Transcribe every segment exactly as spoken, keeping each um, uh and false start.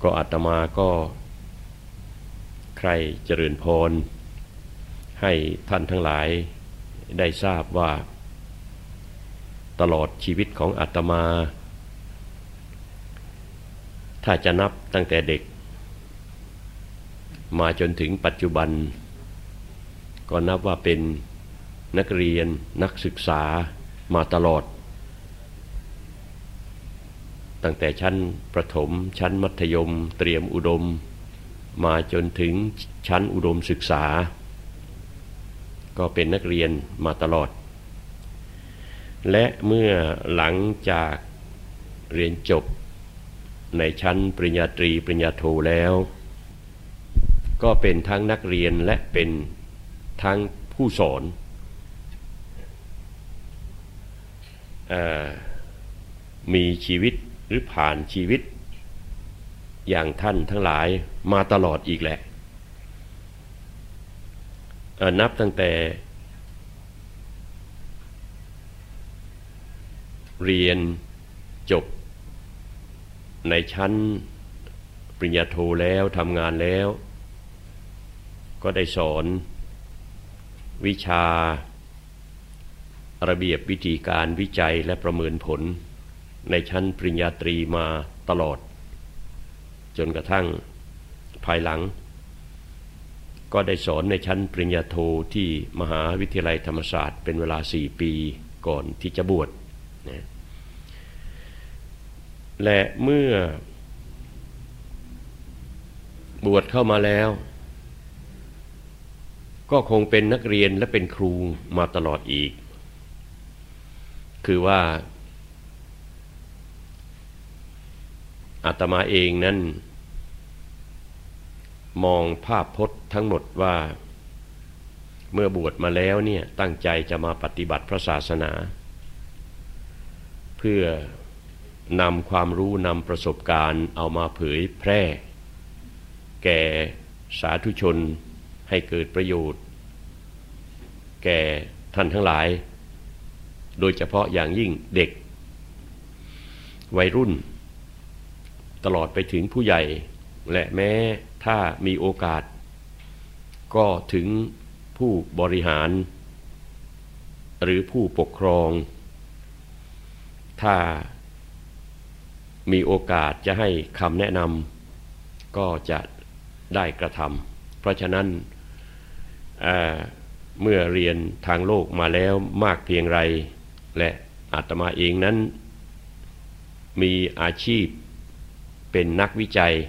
ก็อาตมาก็ใครเจริญพรให้ท่านทั้งหลายได้ทราบว่าตลอดชีวิตของอาตมาถ้าจะนับตั้งแต่เด็กมาจนถึงปัจจุบันก็นับว่าเป็นนักเรียนนักศึกษามาตลอดตั้งแต่ชั้นประถมชั้นมัธยมเตรียมอุดมมาจนถึงชั้นอุดมศึกษาก็เป็นนักเรียนมาตลอดและเมื่อหลังจากเรียนจบในชั้นปริญญาตรีปริญญาโทแล้วก็เป็นทั้งนักเรียนและเป็นทั้งผู้สอนเอ่อมีชีวิตหรือผ่านชีวิตอย่างท่านทั้งหลายมาตลอดอีกแหละนับตั้งแต่เรียนจบในชั้นปริญญาโทแล้วทำงานแล้วก็ได้สอนวิชาระเบียบวิธีการวิจัยและประเมินผลในชั้นปริญญาตรีมาตลอดจนกระทั่งภายหลังก็ได้สอนในชั้นปริญญาโทที่มหาวิทยาลัยธรรมศาสตร์เป็นเวลาสี่ปีก่อนที่จะบวชนะและเมื่อบวชเข้ามาแล้วก็คงเป็นนักเรียนและเป็นครูมาตลอดอีกคือว่าอาตมาเองนั้นมองภาพพจน์ทั้งหมดว่าเมื่อบวชมาแล้วเนี่ยตั้งใจจะมาปฏิบัติพระศาสนาเพื่อนำความรู้นำประสบการณ์เอามาเผยแพร่แก่สาธุชนให้เกิดประโยชน์แก่ท่านทั้งหลายโดยเฉพาะอย่างยิ่งเด็กวัยรุ่นตลอดไปถึงผู้ใหญ่และแม้ถ้ามีโอกาสก็ถึงผู้บริหารหรือผู้ปกครองถ้ามีโอกาสจะให้คำแนะนำก็จะได้กระทำเพราะฉะนั้นเอ่อเมื่อเรียนทางโลกมาแล้วมากเพียงไรและอาตมาเองนั้นมีอาชีพเป็นนักวิจัย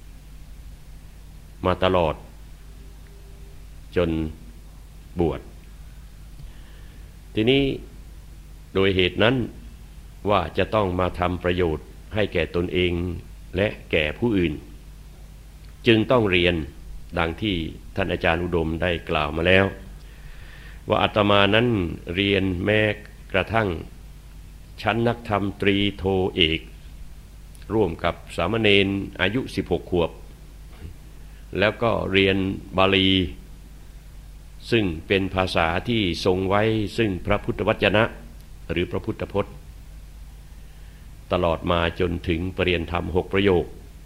มาตลอดจนบวชทีนี้โดยเหตุนั้นว่าจะต้องมาทำประโยชน์ให้แก่ตนเองและแก่ผู้อื่นจึงต้องเรียนดังที่ท่านอาจารย์อุดมได้กล่าวมาแล้วว่าอาตมานั้นเรียนแม้กระทั่งชั้นนักธรรมตรีโทเอกร่วมกับสามเณรอายุสิบหกขวบแล้วก็เรียนบาลีซึ่งเป็นภาษาที่ทรงไว้ซึ่งพระพุทธวจนะหรือพระพุทธพจน์ตลอดมาจนถึงปริญญาธรรมหกประโยค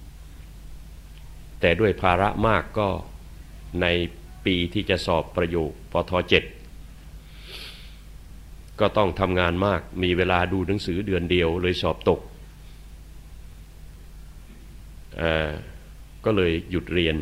แต่ด้วยภาระมากก็ในปีที่จะสอบประโยคปทเจ็ดก็ต้องทำงานมากมีเวลาดูหนังสือเดือนเดียวเลยสอบตกก็เลยหยุดเรียน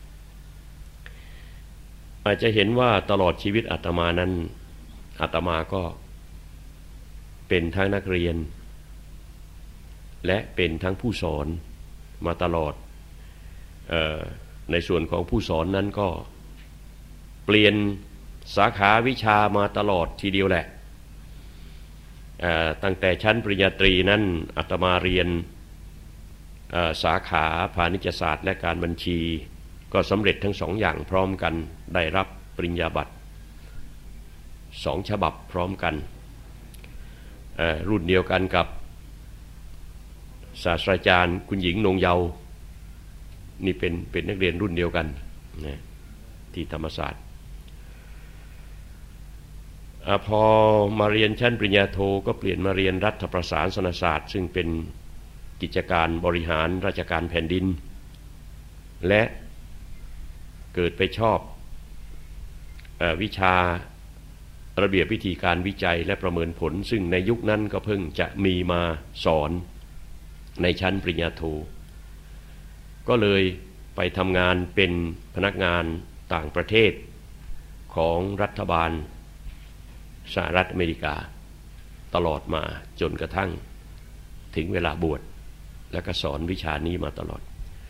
อาจจะเห็นว่าตลอดชีวิตอาตมานั้นอาตมาก็เป็นทั้งนักเรียนและเป็นทั้งผู้สอนมาตลอดเอ่อในส่วนของผู้สอนนั้นก็เปลี่ยนสาขาวิชามาตลอดทีเดียวแหละตั้งแต่ชั้นปริญญาตรีนั้นอาตมาเรียนสาขาพาณิชยศาสตร์และการบัญชีก็สำเร็จทั้งสองอย่างพร้อมกันได้รับปริญญาบัตรสองฉบับพร้อมกันรุ่นเดียวกันกับศาสตราจารย์คุณหญิงนงเยาว์นี่เป็นเป็นนักเรียนรุ่นเดียวกันนะที่ธรรมศาสตร์พอมาเรียนชั้นปริญญาโทก็เปลี่ยนมาเรียนรัฐประศาสนศาสตร์ซึ่งเป็นกิจการบริหารราชการแผ่นดินและเกิดไปชอบเอ่อวิชาระเบียบวิธีการวิจัยและประเมินผลซึ่งในยุคนั้นก็เพิ่งจะมีมาสอนในชั้นปริญญาโทก็เลยไปทำงานเป็นพนักงานต่างประเทศของรัฐบาลสหรัฐอเมริกาตลอดมาจนกระทั่งถึงเวลาบวชแล้วก็สอนวิชานี้มาตลอด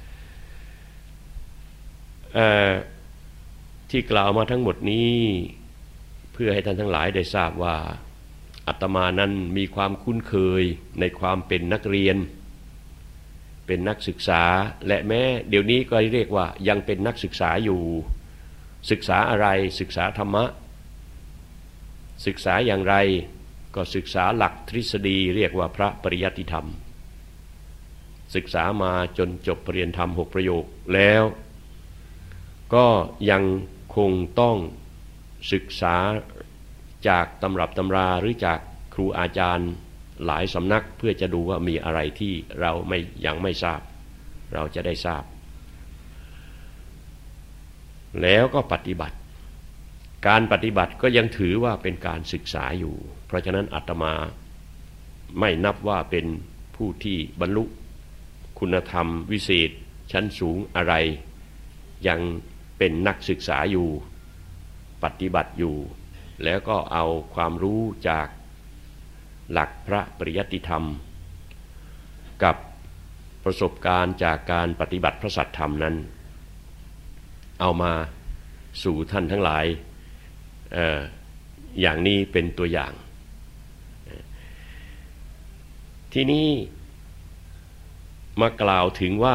เอ่อที่กล่าวมาทั้งหมดนี้เพื่อให้ท่านทั้งหลายได้ทราบว่าอาตมานั้นมีความคุ้นเคยในความเป็นนักเรียนเป็นนักศึกษาและแม้เดี๋ยวนี้ก็เรียกว่ายังเป็นนักศึกษาอยู่ศึกษาอะไรศึกษาธรรมะศึกษาอย่างไรก็ศึกษาหลักทฤษฎีเรียกว่าพระปริยัติธรรมศึกษามาจนจบปริญญาธรรมหกประโยคแล้วก็ยังคงต้องศึกษาจากตำรับตำราหรือจากครูอาจารย์หลายสำนักเพื่อจะดูว่ามีอะไรที่เราไม่ยังไม่ทราบเราจะได้ทราบแล้วก็ปฏิบัติการปฏิบัติก็ยังถือว่าเป็นการศึกษาอยู่เพราะฉะนั้นอาตมาไม่นับว่าเป็นผู้ที่บรรลุคุณธรรมวิเศษชั้นสูงอะไรยังเป็นนักศึกษาอยู่ปฏิบัติอยู่แล้วก็เอาความรู้จากหลักพระปริยัติธรรมกับประสบการณ์จากการปฏิบัติพระสัทธรรมนั้นเอามาสู่ท่านทั้งหลาย เอ่อ อย่างนี้เป็นตัวอย่างทีนี้มากล่าวถึงว่า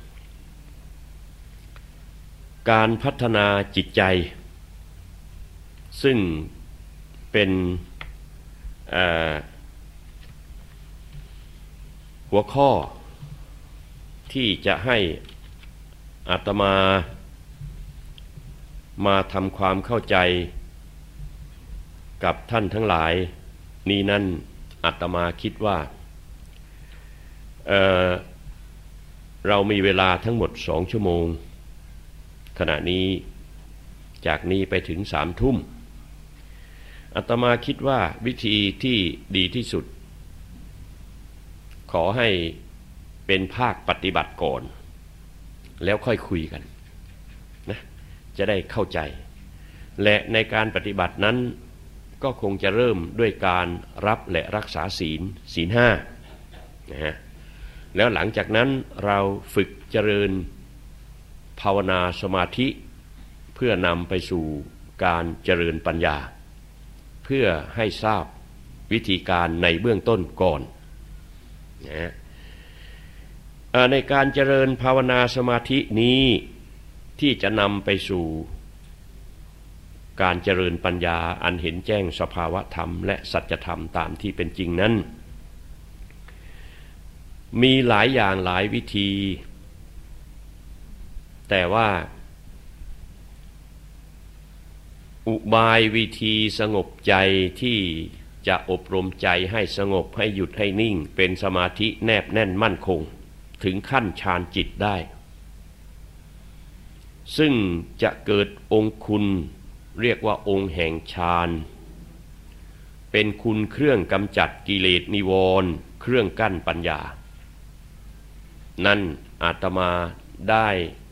การพัฒนาจิตใจซึ่งเป็นหัวข้อที่จะให้อาตมามาทำความเข้าใจกับท่านทั้งหลายนี้นั้นอาตมาคิดว่า เอ่อ เรามีเวลาทั้งหมดสองชั่วโมงขณะนี้จากนี้ไปถึงสามทุ่มอาตมาคิดว่าวิธีที่ดีที่สุดขอให้เป็นภาคปฏิบัติก่อนแล้วค่อยคุยกันนะจะได้เข้าใจและในการปฏิบัตินั้นก็คงจะเริ่มด้วยการรับและรักษาศีลศีลห้านะฮะแล้วหลังจากนั้นเราฝึกเจริญภาวนาสมาธิเพื่อนำไปสู่การเจริญปัญญาเพื่อให้ทราบวิธีการในเบื้องต้นก่อนนะในการเจริญภาวนาสมาธินี้ที่จะนำไปสู่การเจริญปัญญาอันเห็นแจ้งสภาวะธรรมและสัจธรรมตามที่เป็นจริงนั้นมีหลายอย่างหลายวิธีแต่ว่าอุบายวิธีสงบใจที่จะอบรมใจให้สงบให้หยุดให้นิ่งเป็นสมาธิแนบแน่นมั่นคงถึงขั้นฌานจิตได้ซึ่งจะเกิดองค์คุณเรียกว่าองค์แห่งฌานเป็นคุณเครื่องกำจัดกิเลสนิวรณ์เครื่องกั้นปัญญานั่นอาตมาได้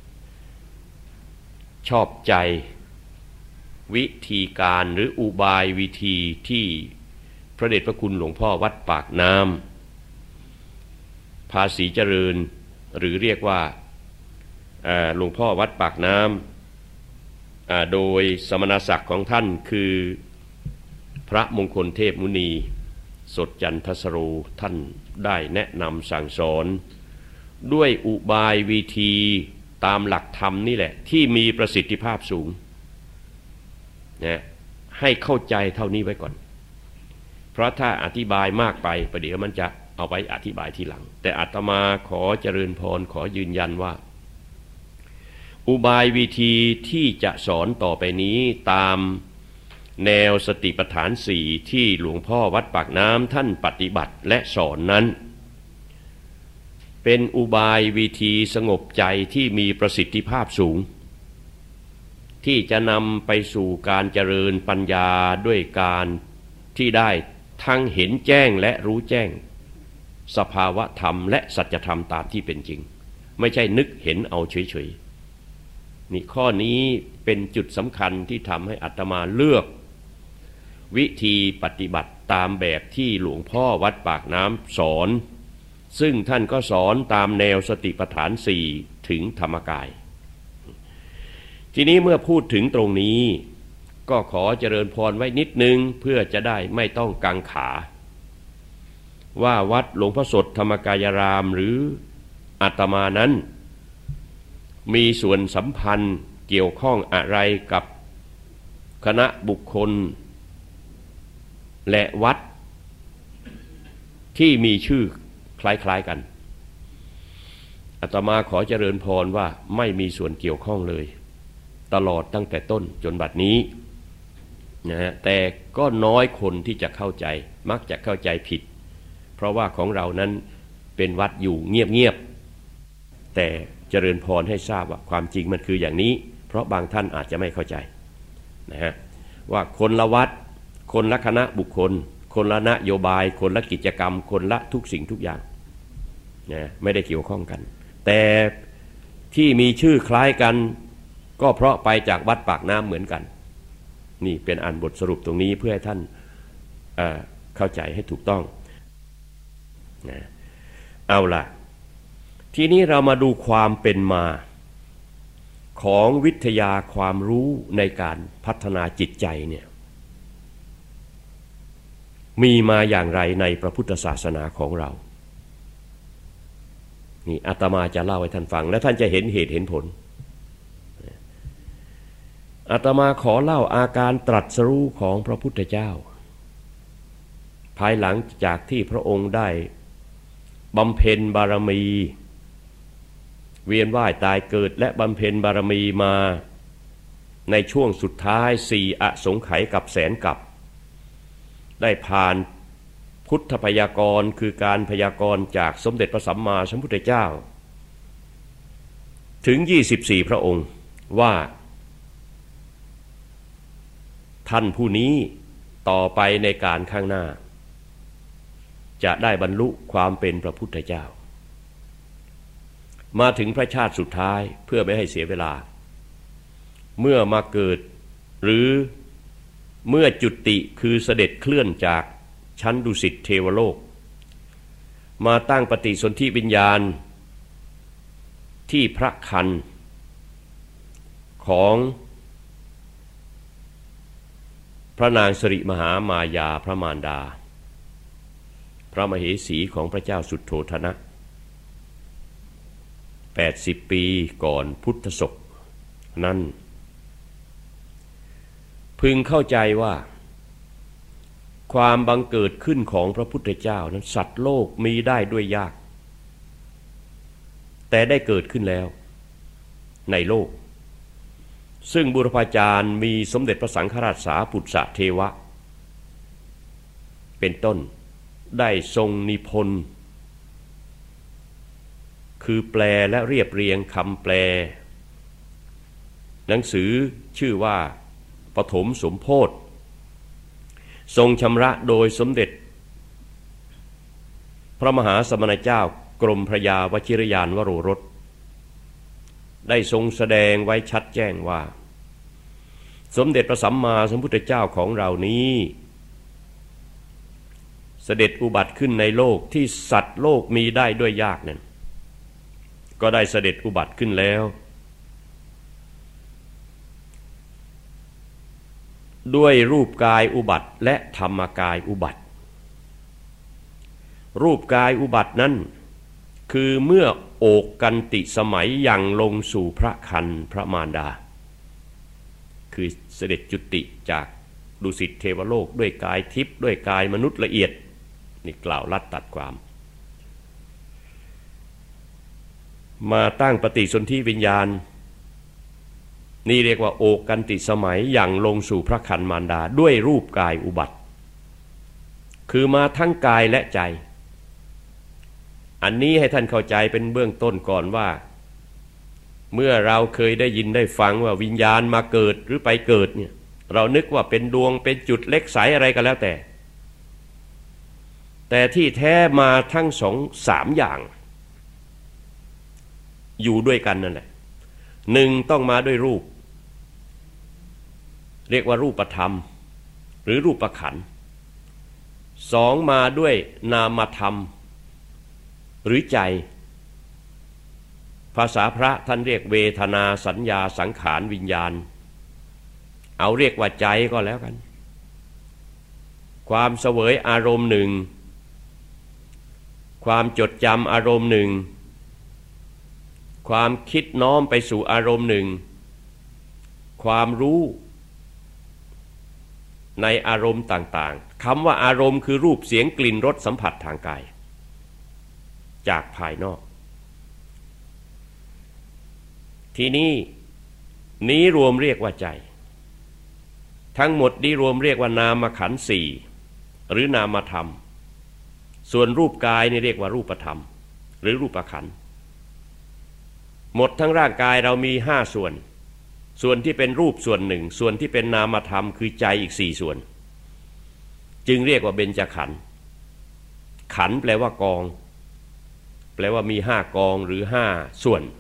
ชอบใจวิธีการหรืออุบายวิธีที่พระเดชพระคุณหลวงพ่อวัดปากน้ำภาษีเจริญหรือเรียกว่าหลวงพ่อวัดปากน้ำโดยสมณศักดิ์ของท่านคือพระมงคลเทพมุนีสดจันทสโรท่านได้แนะนำสั่งสอนด้วยอุบายวิธีตามหลักธรรมนี่แหละที่มีประสิทธิภาพสูงนะให้เข้าใจเท่านี้ไว้ก่อนเพราะถ้าอธิบายมากไปประเดี๋ยวมันจะเอาไปอธิบายทีหลังแต่อาตมาขอเจริญพรขอยืนยันว่าอุบายวิธีที่จะสอนต่อไปนี้ตามแนวสติปัฏฐานสี่ที่หลวงพ่อวัดปากน้ำท่านปฏิบัติและสอนนั้นเป็นอุบายวิธีสงบใจที่มีประสิทธิภาพสูงที่จะนำไปสู่การเจริญปัญญาด้วยการที่ได้ทั้งเห็นแจ้งและรู้แจ้งสภาวะธรรมและสัจธรรมตามที่เป็นจริงไม่ใช่นึกเห็นเอาเฉยๆนี่ข้อนี้เป็นจุดสำคัญที่ทำให้อาตมาเลือกวิธีปฏิบัติตามแบบที่หลวงพ่อวัดปากน้ำสอนซึ่งท่านก็สอนตามแนวสติปัฏฐานสี่ถึงธรรมกายทีนี้เมื่อพูดถึงตรงนี้ก็ขอเจริญพรไว้นิดนึงเพื่อจะได้ไม่ต้องกังขาว่าวัดหลวงพ่อสดธรรมกายรามหรืออาตมานั้นมีส่วนสัมพันธ์เกี่ยวข้องอะไรกับคณะบุคคลและวัดที่มีชื่อคล้ายๆกันอาตมาขอเจริญพรว่าไม่มีส่วนเกี่ยวข้องเลยตลอดตั้งแต่ต้นจนบัดนี้นะฮะแต่ก็น้อยคนที่จะเข้าใจมักจะเข้าใจผิดเพราะว่าของเรานั้นเป็นวัดอยู่เงียบๆแต่เจริญพรให้ทราบว่าความจริงมันคืออย่างนี้เพราะบางท่านอาจจะไม่เข้าใจนะฮะว่าคนละวัดคนละคณะบุคคลคนละนโยบายคนละกิจกรรมคนละทุกสิ่งทุกอย่างนะไม่ได้เกี่ยวข้องกันแต่ที่มีชื่อคล้ายกันก็เพราะไปจากวัดปากน้ำเหมือนกันนี่เป็นอันบทสรุปตรงนี้เพื่อให้ท่านเอ่อเข้าใจให้ถูกต้องนะเอาล่ะทีนี้เรามาดูความเป็นมาของวิทยาความรู้ในการพัฒนาจิตใจเนี่ยมีมาอย่างไรในพระพุทธศาสนาของเรานี่อาตมาจะเล่าให้ท่านฟังและท่านจะเห็นเหตุเห็นผลอาตมาขอเล่าอาการตรัสรู้ของพระพุทธเจ้าภายหลังจากที่พระองค์ได้บำเพ็ญบารมีเวียนว่ายตายเกิดและบำเพ็ญบารมีมาในช่วงสุดท้ายสี่อสงไขยกับแสนกับได้ผ่านพุทธพยากรณ์คือการพยากรณ์จากสมเด็จพระสัมมาสัมพุทธเจ้าถึงยี่สิบสี่พระองค์ว่าท่านผู้นี้ต่อไปในการข้างหน้าจะได้บรรลุความเป็นพระพุทธเจ้ามาถึงพระชาติสุดท้ายเพื่อไม่ให้เสียเวลาเมื่อมาเกิดหรือเมื่อจุติคือเสด็จเคลื่อนจากชั้นดุสิตเทวโลกมาตั้งปฏิสนธิวิญญาณที่พระครรภ์ของพระนางสิริมหามายาพระมารดาพระมเหสีของพระเจ้าสุทโธทนะแปดสิบปีก่อนพุทธศกนั้นพึงเข้าใจว่าความบังเกิดขึ้นของพระพุทธเจ้านั้นสัตว์โลกมีได้ด้วยยากแต่ได้เกิดขึ้นแล้วในโลกซึ่งบุรพาจารย์มีสมเด็จพระสังฆราชสาปุตสะเทวะเป็นต้นได้ทรงนิพนธ์คือแปลและเรียบเรียงคำแปลหนังสือชื่อว่าปฐมสมโพธิทรงชำระโดยสมเด็จพระมหาสมณเจ้ากรมพระยาวชิรยานวโรรสได้ทรงแสดงไว้ชัดแจ้งว่าสมเด็จพระสัมมาสัมพุทธเจ้าของเรานี้เสด็จอุบัติขึ้นในโลกที่สัตว์โลกมีได้ด้วยยากนั้นก็ได้เสด็จอุบัติขึ้นแล้วด้วยรูปกายอุบัติและธรรมกายอุบัติรูปกายอุบัตินั้นคือเมื่อโอกกันติสมัยยังลงสู่พระครรภ์พระมารดาคือเสด็จจุติจากดุสิตเทวโลกด้วยกายทิพย์ด้วยกายมนุษย์ละเอียดนี่กล่าวลัดตัดความมาตั้งปฏิสนธิวิญญาณนี่เรียกว่าโอกันติสมัยอย่างลงสู่พระครรภ์มารดาด้วยรูปกายอุบัติคือมาทั้งกายและใจอันนี้ให้ท่านเข้าใจเป็นเบื้องต้นก่อนว่าเมื่อเราเคยได้ยินได้ฟังว่าวิญญาณมาเกิดหรือไปเกิดเนี่ยเรานึกว่าเป็นดวงเป็นจุดเล็กใสอะไรก็แล้วแต่แต่ที่แท้มาทั้งสองสามอย่างอยู่ด้วยกันนั่นแหละหนึ่งต้องมาด้วยรูปเรียกว่ารูปธรรมหรือรูปขันธ์สองมาด้วยนามธรรมหรือใจภาษาพระท่านเรียกเวทนาสัญญาสังขารวิญญาณเอาเรียกว่าใจก็แล้วกันความเสวยอารมณ์หนึ่งความจดจำอารมณ์หนึ่งความคิดน้อมไปสู่อารมณ์หนึ่งความรู้ในอารมณ์ต่างๆคำว่าอารมณ์คือรูปเสียงกลิ่นรสสัมผัสทางกายจากภายนอกทีนี้นี้รวมเรียกว่าใจทั้งหมดนี้รวมเรียกว่านามขันธ์สี่หรือนามธรรมส่วนรูปกายนี่เรียกว่ารูปธรรมหรือรูปขันธ์หมดทั้งร่างกายเรามีห้าส่วนส่วนที่เป็นรูปส่วนหนึ่งส่วนที่เป็นนามธรรมคือใจอีกสี่ส่วนจึงเรียกว่าเบญจขันธ์ขันธ์แปลว่ากองแปลว่ามีห้ากองหรือห้าส่วน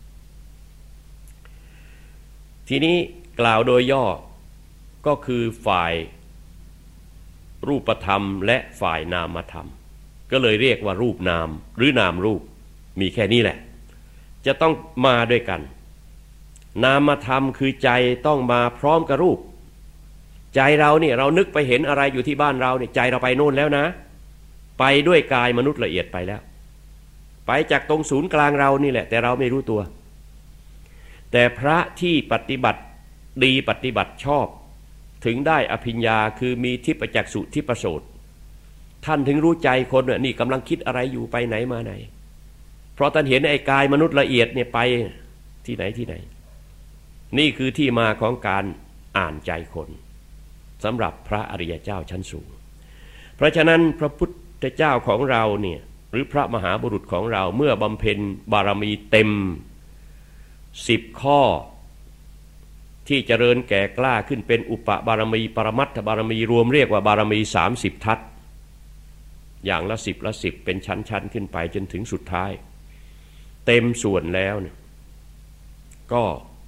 ทีนี้กล่าวโดยย่อก็คือฝ่ายรูปธรรมและฝ่ายนามธรรมก็เลยเรียกว่ารูปนามหรือนามรูปมีแค่นี้แหละจะต้องมาด้วยกันนามธรรมคือใจต้องมาพร้อมกับรูปใจเราเนี่ยเรานึกไปเห็นอะไรอยู่ที่บ้านเราเนี่ยใจเราไปโน่นแล้วนะไปด้วยกายมนุษย์ละเอียดไปแล้วไปจากตรงศูนย์กลางเรานี่แหละแต่เราไม่รู้ตัวแต่พระที่ปฏิบัติดีปฏิบัติชอบถึงได้อภิญญาคือมีทิพจักษุทิพโสตท่านถึงรู้ใจคนเนี่ยนี่กำลังคิดอะไรอยู่ไปไหนมาไหนเพราะท่านเห็นไอ้กายมนุษย์ละเอียดเนี่ยไปที่ไหนที่ไหนนี่คือที่มาของการอ่านใจคนสำหรับพระอริยเจ้าชั้นสูงเพราะฉะนั้นพระพุทธเจ้าของเราเนี่ยหรือพระมหาบุรุษของเราเมื่อบำเพ็ญบารมีเต็มสิบข้อที่เจริญแก่กล้าขึ้นเป็นอุปบารมีปรมัตถบารมีรวมเรียกว่าบารมีสามสิบทัศน์อย่างละสิบละสิบเป็นชั้นๆขึ้นไปจนถึงสุดท้ายเต็มส่วนแล้วเนี่ยก็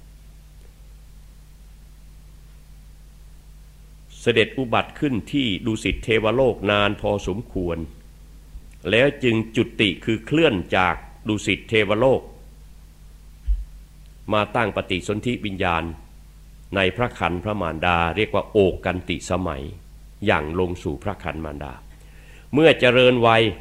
เสด็จอุบัติขึ้นที่ดุสิตเทวโลกนานพอสมควรแล้วจึงจุติคือเคลื่อนจากดุสิตเทวโลกมาตั้งปฏิสนธิวิญญาณในพระครรภ์พระมารดาเรียกว่าโอกกันติสมัยอย่างลงสู่พระครรภ์มารดาเมื่อเจริญวัย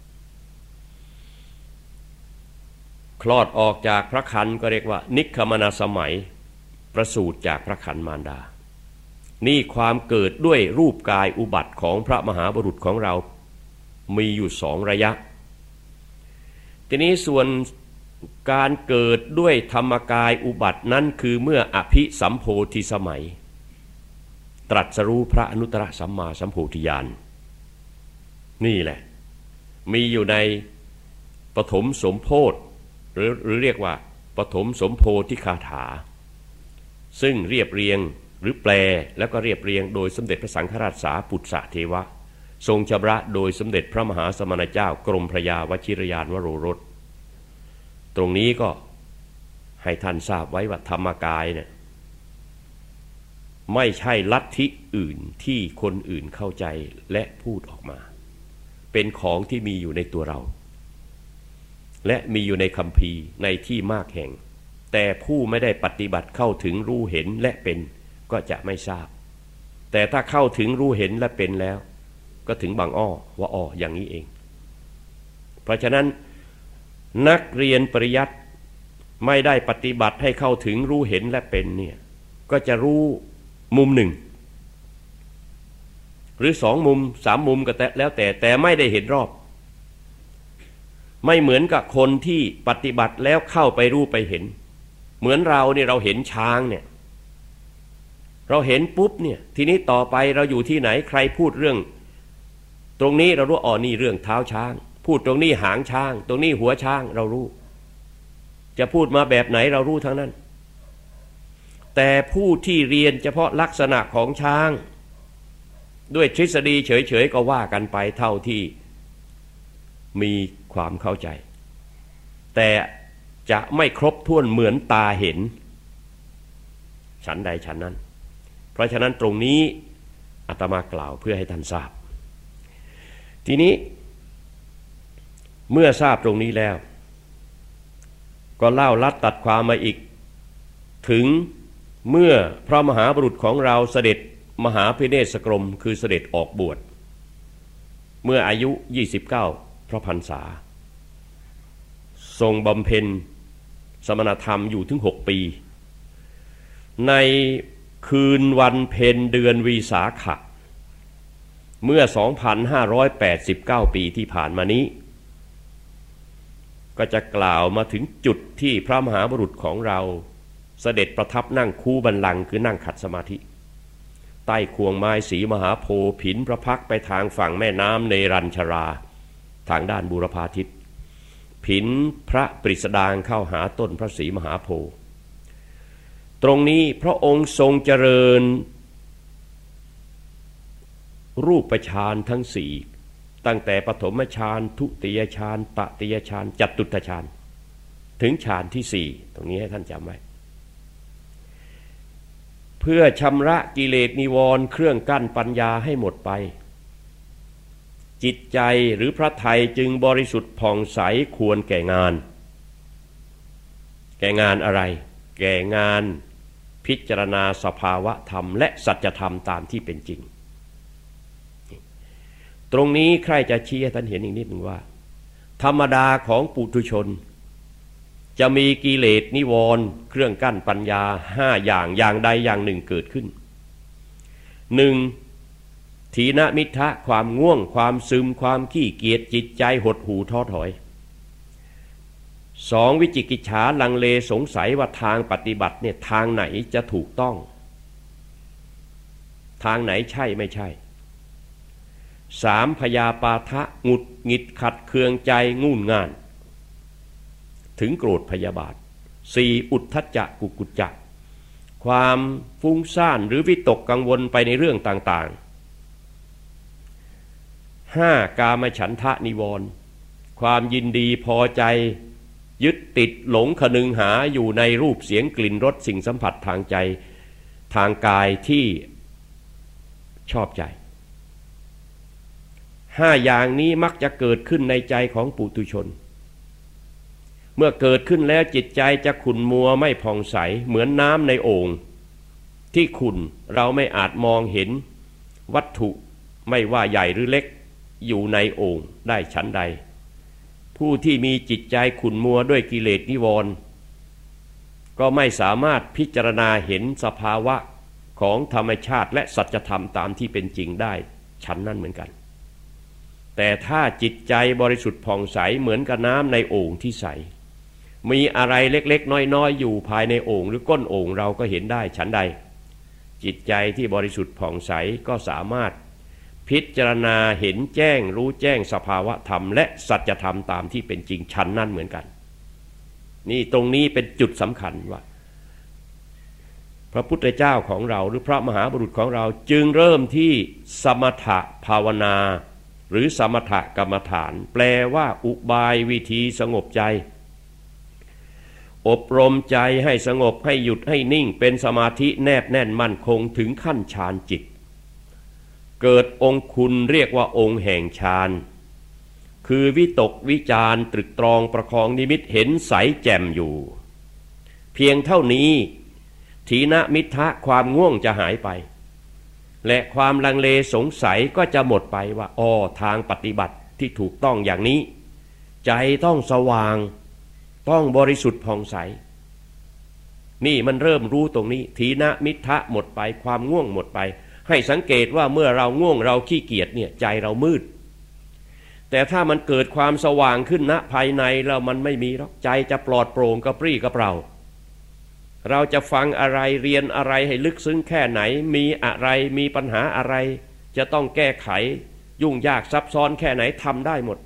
คลอดออกจากพระครรภ์ก็เรียกว่านิคมนาสมัยประสูติจากพระครรภ์มารดานี่ความเกิดด้วยรูปกายอุบัติของพระมหาบุรุษของเรามีอยู่สองระยะทีนี้ส่วนการเกิดด้วยธรรมกายอุบัตินั้นคือเมื่ออภิสัมโพธิสมัยตรัสรู้พระอนุตตรสัมมาสัมโพธิญาณนี่แหละมีอยู่ในปฐมสมโพธิหรือหรือเรียกว่าปฐมสมโพธิคาถาซึ่งเรียบเรียงหรือแปลแล้วก็เรียบเรียงโดยสมเด็จพระสังฆราชสาปุตสะเทวะทรงชำระโดยสมเด็จพระมหาสมณเจ้ากรมพระยาวชิรยานวโรรสตรงนี้ก็ให้ท่านทราบไว้ว่าธรรมกายเนี่ยไม่ใช่ลัทธิอื่นที่คนอื่นเข้าใจและพูดออกมาเป็นของที่มีอยู่ในตัวเราและมีอยู่ในคัมภีร์ในที่มากแห่งแต่ผู้ไม่ได้ปฏิบัติเข้าถึงรู้เห็นและเป็นก็จะไม่ทราบแต่ถ้าเข้าถึงรู้เห็นและเป็นแล้วก็ถึงบางอ้อว่าอ้ออย่างนี้เองเพราะฉะนั้นนักเรียนปริยัติไม่ได้ปฏิบัติให้เข้าถึงรู้เห็นและเป็นเนี่ยก็จะรู้มุมหนึ่งหรือสองมุมสามมุมก็แล้วแต่แต่ไม่ได้เห็นรอบไม่เหมือนกับคนที่ปฏิบัติแล้วเข้าไปรู้ไปเห็นเหมือนเราเนี่ยเราเห็นช้างเนี่ยเราเห็นปุ๊บเนี่ยทีนี้ต่อไปเราอยู่ที่ไหนใครพูดเรื่องตรงนี้เรารู้อ๋อนี่เรื่องเท้าช้างพูดตรงนี้หางช้างตรงนี้หัวช้างเรารู้จะพูดมาแบบไหนเรารู้ทั้งนั้นแต่ผู้ที่เรียนเฉพาะลักษณะของช้างด้วยทฤษฎีเฉยๆก็ว่ากันไปเท่าที่มีความเข้าใจแต่จะไม่ครบถ้วนเหมือนตาเห็นฉันใดฉันนั้นเพราะฉะนั้นตรงนี้อาตมากล่าวเพื่อให้ท่านทราบทีนี้เมื่อทราบตรงนี้แล้วก็เล่าลัดตัดความมาอีกถึงเมื่อพระมหาบุรุษของเราเสด็จมหาพิเนศกรมคือเสด็จออกบวชเมื่ออายุยี่สิบเก้าพระพรรษาทรงบำเพ็ญสมณธรรมอยู่ถึงหกปีในคืนวันเพ็ญเดือนวิสาขะเมื่อ สองพันห้าร้อยแปดสิบเก้า ปีที่ผ่านมานี้ก็จะกล่าวมาถึงจุดที่พระมหาบุรุษของเราเสด็จประทับนั่งคูบัลลังก์คือนั่งขัดสมาธิใต้ควงไม้สีมหาโพธิ์ผินพระพักไปทางฝั่งแม่น้ำเนรัญชราทางด้านบูรพาทิศผินพระปริสดางเข้าหาต้นพระศรีมหาโพธิ์ตรงนี้พระองค์ทรงเจริญรูปฌานทั้งสี่ตั้งแต่ปฐมฌานทุติยฌานตติยฌานจตุตฌานถึงฌานที่สี่ตรงนี้ให้ท่านจำไว้เพื่อชำระกิเลสนิวรณ์เครื่องกั้นปัญญาให้หมดไปจิตใจหรือพระทัยจึงบริสุทธิ์ผ่องใสควรแก่งานแก่งานอะไรแก่งานพิจารณาสภาวะธรรมและสัจธรรมตามที่เป็นจริงตรงนี้ใครจะชี้ให้ท่านเห็นอีกนิดหนึ่งว่าธรรมดาของปุถุชนจะมีกิเลสนิวรณ์เครื่องกั้นปัญญาห้าอย่างอย่างใดอย่างหนึ่งเกิดขึ้นหนึ่งถีนมิทธะความง่วงความซึมความขี้เกียจจิตใจหดหู่ท้อถอยสองวิจิกิจฉาลังเลสงสัยว่าทางปฏิบัติเนี่ยทางไหนจะถูกต้องทางไหนใช่ไม่ใช่สามพยาปาทะหงุดหงิดขัดเคืองใจงุ่นง่านถึงโกรธพยาบาทสี่อุทธัจจะกุกุจจะความฟุ้งซ่านหรือวิตกกังวลไปในเรื่องต่างๆห้ากามฉันทะนิวรณ์ความยินดีพอใจยึดติดหลงคนึงหาอยู่ในรูปเสียงกลิ่นรสสิ่งสัมผัสทางใจทางกายที่ชอบใจห้าอย่างนี้มักจะเกิดขึ้นในใจของปุถุชนเมื่อเกิดขึ้นแล้วจิตใจจะขุ่นมัวไม่ผ่องใสเหมือนน้ำในโอ่งที่ขุ่นเราไม่อาจมองเห็นวัตถุไม่ว่าใหญ่หรือเล็กอยู่ในโอ่งได้ฉันใดผู้ที่มีจิตใจขุ่นมัวด้วยกิเลสนิวรณ์ก็ไม่สามารถพิจารณาเห็นสภาวะของธรรมชาติและสัจธรรมตามที่เป็นจริงได้ฉันนั้นเหมือนกันแต่ถ้าจิตใจบริสุทธิ์ผ่องใสเหมือนกับน้ำในโอ่งที่ใสมีอะไรเล็กๆน้อยๆอยู่ภายในโอ่งหรือก้นโอ่งเราก็เห็นได้ฉันใดจิตใจที่บริสุทธิ์ผ่องใสก็สามารถพิจารณาเห็นแจ้งรู้แจ้งสภาวะธรรมและสัจธรรมตามที่เป็นจริงฉันนั้นเหมือนกันนี่ตรงนี้เป็นจุดสำคัญว่าพระพุทธเจ้าของเราหรือพระมหาบุรุษของเราจึงเริ่มที่สมถะภาวนาหรือสมถกรรมฐานแปลว่าอุบายวิธีสงบใจอบรมใจให้สงบให้หยุดให้นิ่งเป็นสมาธิแนบแน่นมั่นคงถึงขั้นฌานจิตเกิดองค์คุณเรียกว่าองค์แห่งฌานคือวิตกวิจารตรึกตรองประคองนิมิตเห็นใสแจ่มอยู่เพียงเท่านี้ถีนมิทธะความง่วงจะหายไปและความลังเลสงสัยก็จะหมดไปว่าอ้อทางปฏิบัติที่ถูกต้องอย่างนี้ใจต้องสว่างต้องบริสุทธิ์ผ่องใสนี่มันเริ่มรู้ตรงนี้ถีนมิทธะหมดไปความง่วงหมดไปให้สังเกตว่าเมื่อเราง่วงเราขี้เกียจเนี่ยใจเรามืดแต่ถ้ามันเกิดความสว่างขึ้นณภายในแล้วมันไม่มีหรอกใจจะปลอดโปร่งกระปรี้กระเปร่าเราจะฟังอะไรเรียนอะไรให้ลึกซึ้งแค่ไหนมีอะไรมีปัญหาอะไรจะต้องแก้ไขยุ่งยากซับซ้อนแค่ไหนทำได้หมด